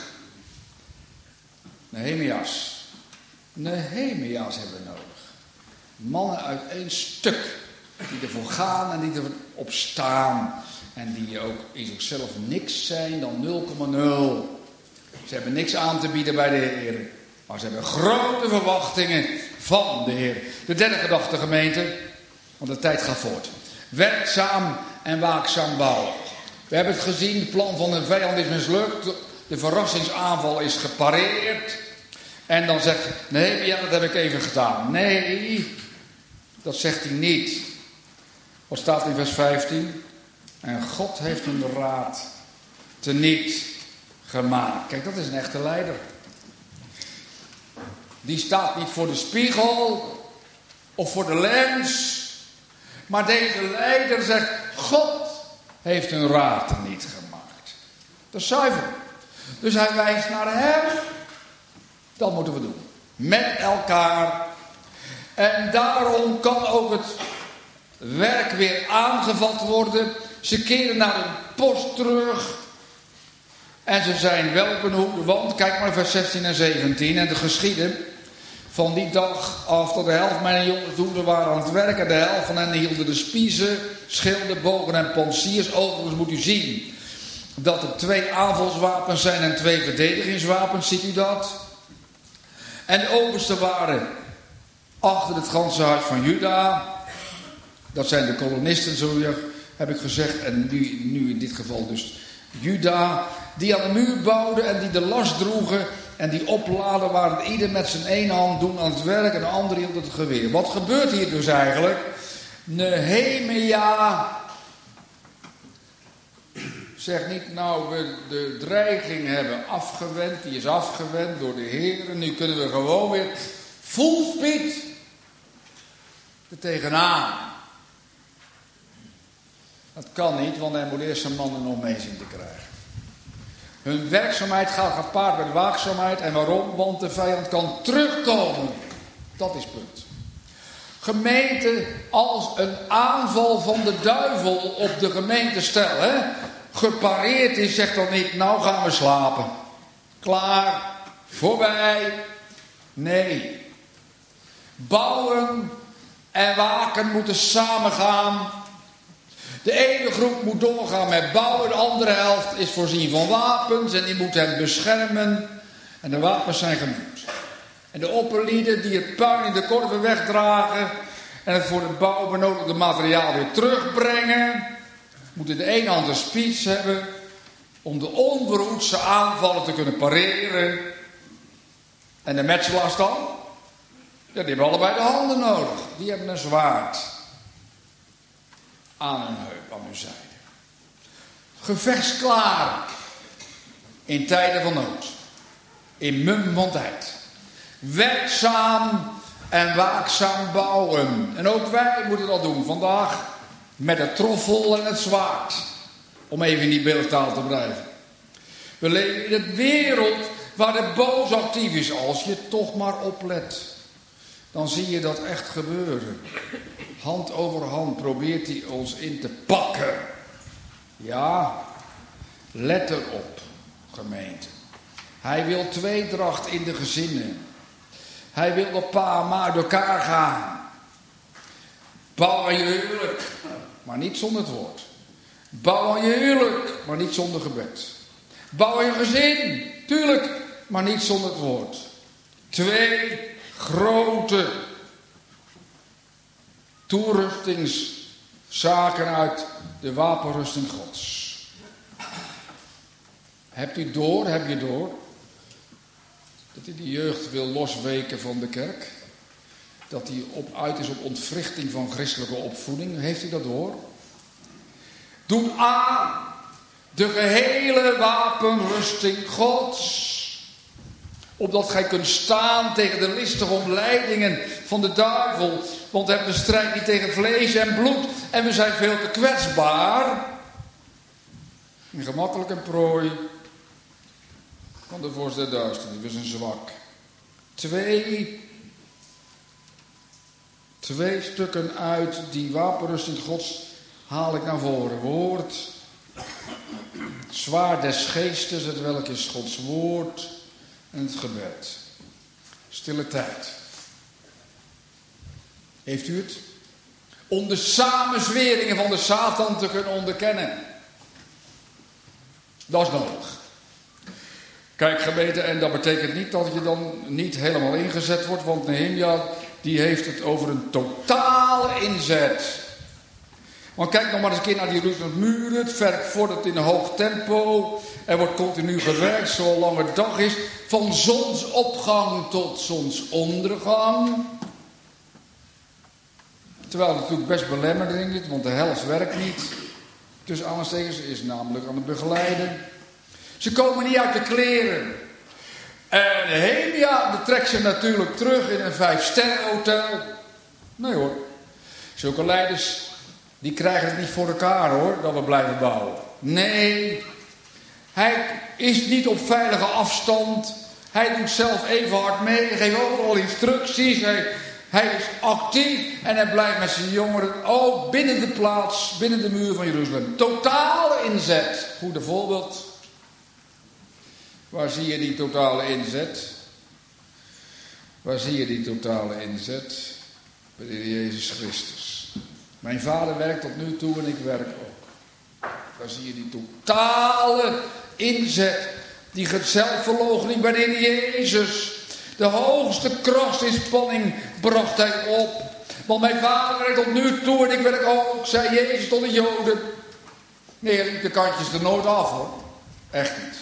Nehemia's. Nehemia's hebben we nodig. Mannen uit één stuk. Die ervoor gaan en die erop staan. En die ook in zichzelf niks zijn dan nul komma nul. Ze hebben niks aan te bieden bij de Heer. Maar ze hebben grote verwachtingen van de Heer. De derde gedachte, gemeente. Want de tijd gaat voort. Werkzaam en waakzaam bouwen. We hebben het gezien. Het plan van de vijand is mislukt. De verrassingsaanval is gepareerd. En dan zegt Nehemia, dat heb ik even gedaan. Nee, dat zegt hij niet. Wat staat in vers vijftien? En God heeft een raad teniet gemaakt. Kijk, dat is een echte leider. Die staat niet voor de spiegel of voor de lens. Maar deze leider zegt, God heeft een raad teniet gemaakt. Dat is zuiver. Dus hij wijst naar hem. Dat moeten we doen. Met elkaar. En daarom kan ook het werk weer aangevat worden. Ze keren naar hun post terug. En ze zijn wel op een hoede. Want kijk maar vers zestien en zeventien. En de geschieden van die dag af tot de helft mijn jongens hoeden waren aan het werk. En de helft van hen hielden de spiezen, schilden, bogen en pansiers. Overigens moet u zien dat er twee aanvalswapens zijn en twee verdedigingswapens. Ziet u dat? En de oversten waren achter het ganse huis van Juda. Dat zijn de kolonisten, zo heb ik gezegd. En nu, nu in dit geval dus Juda. Die aan de muur bouwden en die de last droegen. En die opladen waren ieder met zijn ene hand doen aan het werk. En de andere hield het geweer. Wat gebeurt hier dus eigenlijk? Nehemia zegt niet, nou, we de dreiging hebben afgewend. Die is afgewend door de Heer. En nu kunnen we gewoon weer full speed er tegenaan. Dat kan niet, want hij moet eerst zijn mannen nog mee zien te krijgen. Hun werkzaamheid gaat gepaard met waakzaamheid. En waarom? Want de vijand kan terugkomen. Dat is het punt. Gemeente, als een aanval van de duivel op de gemeente stel, hè, gepareerd is, zegt dan niet, nou gaan we slapen. Klaar, voorbij. Nee. Bouwen en waken moeten samengaan. De ene groep moet doorgaan met bouwen, de andere helft is voorzien van wapens en die moet hen beschermen. En de wapens zijn genoemd. En de opperlieden die het puin in de korven wegdragen en het voor de bouw benodigde materiaal weer terugbrengen, moeten de ene hand een spies hebben om de onverhoedse aanvallen te kunnen pareren. En de metselaars dan? Ja, die hebben allebei de handen nodig. Die hebben een zwaard aan hun heup, aan hun zijde. Gevechtsklaar in tijden van nood. In mum van tijd. Werkzaam en waakzaam bouwen. En ook wij moeten dat doen vandaag met het troffel en het zwaard. Om even in die beeldtaal te blijven. We leven in een wereld waar de boos actief is. Als je toch maar oplet. dan zie je dat echt gebeuren. Hand over hand probeert hij ons in te pakken. Ja, let erop, gemeente. Hij wil tweedracht in de gezinnen. Hij wil dat pa en ma door elkaar gaan. Bouw aan je huwelijk, maar niet zonder het woord. Bouw aan je huwelijk, maar niet zonder gebed. Bouw aan je gezin, tuurlijk, maar niet zonder het woord. Twee grote toerustingszaken uit de wapenrusting Gods. Hebt u door, heb je door, dat hij de jeugd wil losweken van de kerk? Dat hij op, uit is op ontwrichting van christelijke opvoeding? Heeft u dat door? Doe aan de gehele wapenrusting Gods. Opdat gij kunt staan tegen de listige omleidingen van de duivel. Want we hebben de strijd niet tegen vlees en bloed. En we zijn veel te kwetsbaar. En gemakkelijk een prooi van de vorst der duisternis. We zijn zwak. Twee, twee stukken uit die wapenrusting Gods haal ik naar voren. Woord. Zwaard des geestes, het welk is Gods woord. En het gebed. Stille tijd. Heeft u het? Om de samenzweringen van de Satan te kunnen onderkennen. Dat is nodig. Kijk gemeente, en dat betekent niet dat je dan niet helemaal ingezet wordt. Want Nehemia die heeft het over een totale inzet. Want kijk nog maar eens een keer naar die Jeruzalemmuren. Het werk vordert in een hoog tempo. Er wordt continu gewerkt zolang het dag is. Van zonsopgang tot zonsondergang. Terwijl het natuurlijk best belemmering is, want de helft werkt niet. Dus aanstekens is namelijk aan het begeleiden. Ze komen niet uit de kleren. En Nehemia trekt ze natuurlijk terug in een vijfsterrenhotel. Nee hoor. Zulke leiders, die krijgen het niet voor elkaar hoor, dat we blijven bouwen. Nee. Hij is niet op veilige afstand. Hij doet zelf even hard mee. Hij geeft overal instructies. Hij, hij is actief. En hij blijft met zijn jongeren ook binnen de plaats, binnen de muur van Jeruzalem. Totale inzet. Goede voorbeeld. Waar zie je die totale inzet? Waar zie je die totale inzet? Bij de Heer Jezus Christus. Mijn vader werkt tot nu toe en ik werk ook. Daar zie je die totale inzet. Die zelfverloochening bij de Heer Jezus. De hoogste krachtsinspanning bracht hij op. Want mijn vader werkt tot nu toe en ik werk ook, zei Jezus tot de Joden. Nee, hij liep de kantjes er nooit af hoor. Echt niet.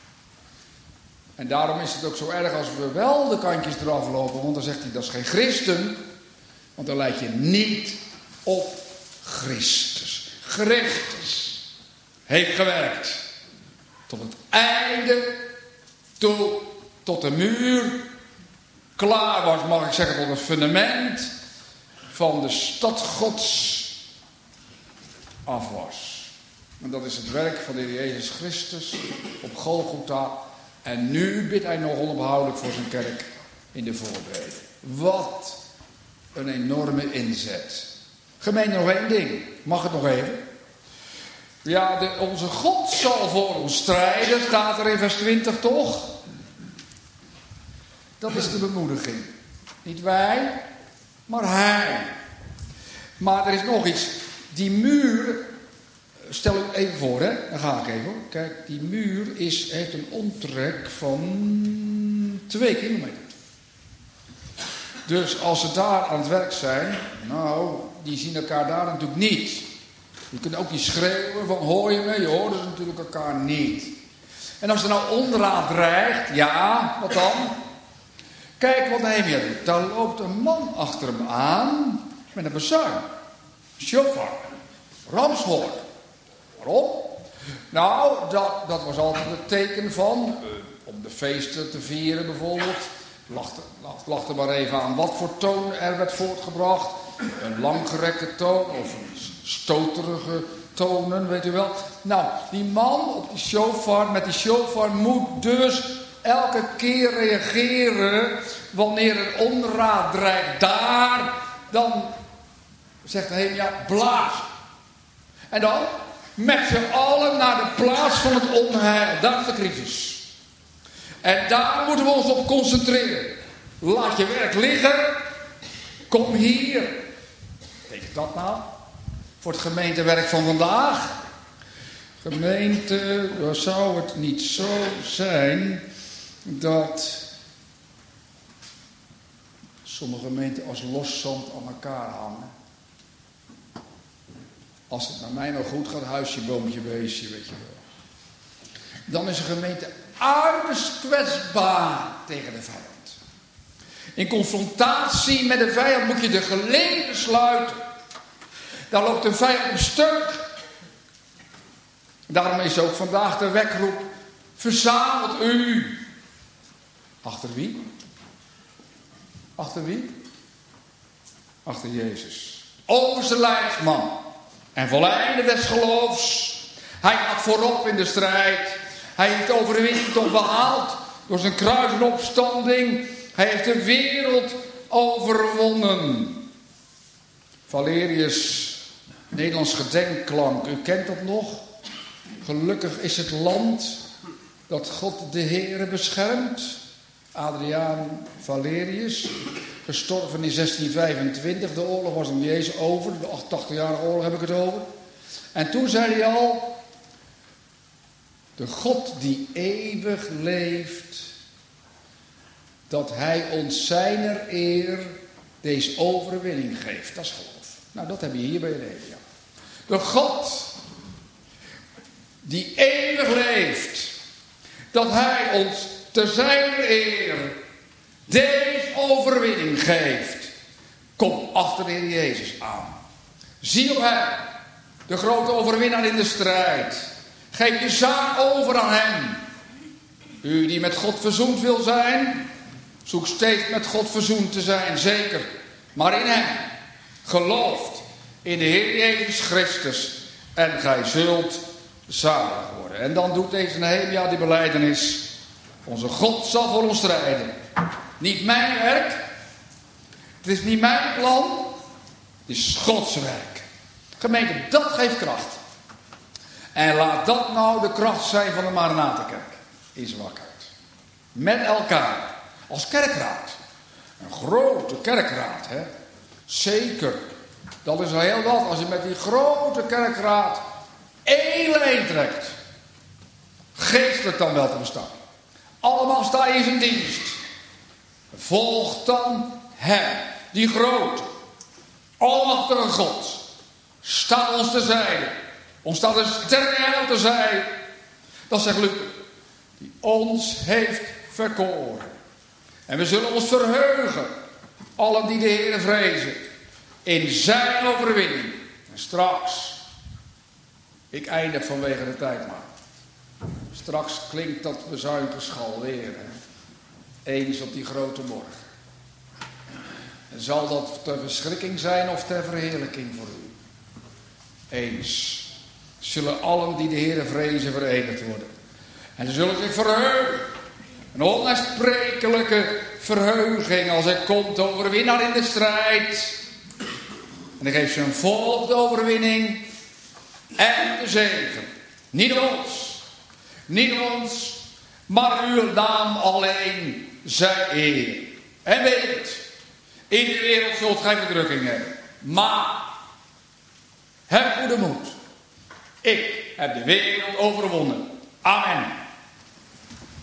En daarom is het ook zo erg als we wel de kantjes eraf lopen. Want dan zegt hij, dat is geen christen. Want dan lijkt je niet op Christus. Christus heeft gewerkt. Tot het einde toe, tot de muur klaar was, mag ik zeggen, tot het fundament van de stad Gods af was. En dat is het werk van de Heer Jezus Christus op Golgotha. En nu bidt hij nog onophoudelijk voor zijn kerk in de voorbeden. Wat een enorme inzet. Gemeente, nog één ding. Mag het nog even? Ja, de, onze God zal voor ons strijden, staat er in vers twintig toch? Dat is de bemoediging. Niet wij, maar hij. Maar er is nog iets. Die muur, stel u even voor, hè? Dan ga ik even. Kijk, die muur is, heeft een omtrek van twee kilometer. Dus als ze daar aan het werk zijn, nou, die zien elkaar daar natuurlijk niet. Je kunt ook niet schreeuwen van hoor je me, je hoort ze natuurlijk elkaar niet. En als er nou onderraad dreigt, ja, wat dan? Kijk wat Nehemia doet. Daar loopt een man achter hem aan met een bazuin, shofar, ramshoorn. Waarom? Nou, dat, dat was altijd het teken van, uh, om de feesten te vieren bijvoorbeeld. Lacht, lacht, lacht er maar even aan wat voor toon er werd voortgebracht. Een langgerekte toon of een stoterige tonen, weet u wel. Nou, die man op die shofar, met die shofar moet dus elke keer reageren wanneer er onraad dreigt daar, dan zegt Nehemia, blaas. En dan met z'n allen naar de plaats van het onheil. Dat is de crisis. En daar moeten we ons op concentreren. Laat je werk liggen. Kom hier. Wat betekent dat nou? Voor het gemeentewerk van vandaag. Gemeente, zou het niet zo zijn dat sommige gemeenten als loszand aan elkaar hangen? Als het naar mij nou goed gaat, huisje, boompje, beestje, weet je wel. Dan is een gemeente uiterst kwetsbaar tegen de vijand. In confrontatie met de vijand moet je de geleden sluiten. Daar loopt de vijand op stuk. Daarom is ook vandaag de wekroep. Verzamelt u. Achter wie? Achter wie? Achter Jezus. Overste leidsman. En volleinde des geloofs. Hij gaat voorop in de strijd. Hij heeft de overwinning toch behaald. Door zijn kruis en opstanding. Hij heeft de wereld overwonnen. Valerius, Nederlands gedenkklank. U kent dat nog? Gelukkig is het land dat God de Heere beschermt. Adriaan Valerius, gestorven in zestien vijfentwintig. De oorlog was om Jezus over. De achtentachtigjarige oorlog heb ik het over. En toen zei hij al, de God die eeuwig leeft, dat hij ons zijner eer deze overwinning geeft. Dat is geloof. Nou, dat heb je hier bij Nehemia. De God die eeuwig leeft, dat hij ons te zijner eer deze overwinning geeft. Kom achter de Heer Jezus aan. Zie op hem, de grote overwinnaar in de strijd. Geef je zaak over aan hem. U die met God verzoend wil zijn, zoek steeds met God verzoend te zijn, zeker. Maar in hem gelooft in de Heer Jezus Christus en gij zult zalig worden. En dan doet deze Nehemia die belijdenis. Onze God zal voor ons strijden. Niet mijn werk. Het is niet mijn plan. Het is Gods werk. Gemeente, dat geeft kracht. En laat dat nou de kracht zijn van de Maranatha-kerk. In zwakheid. Met elkaar. Als kerkraad. Een grote kerkraad. Hè? Zeker. Dat is al heel wat. Als je met die grote kerkraad één lijn trekt. Geestelijk dan wel te bestaan. Allemaal sta je in zijn dienst. Volg dan hem. Die grote. Almachtige God. Staat ons terzijde. Ons staat een sterke terzijde. Dat zegt Lucas. Die ons heeft verkoren. En we zullen ons verheugen. Allen die de Heer vrezen. In zijn overwinning. En straks. Ik eindig vanwege de tijd maar. Straks klinkt dat bezuingeschal weer. Hè? Eens op die grote morgen. En zal dat ter verschrikking zijn of ter verheerlijking voor u? Eens zullen allen die de Heere vrezen verenigd worden. En ze zullen zich verheugen. Een onuitsprekelijke verheuging als hij komt, overwinnaar in de strijd. En dan geeft ze een volk de overwinning en de zegen. Niet ons, niet ons, maar uw naam alleen zij eer. En weet, in de wereld zult gij verdrukking hebben. Maar heb goede moed. Ik heb de wereld overwonnen. Amen.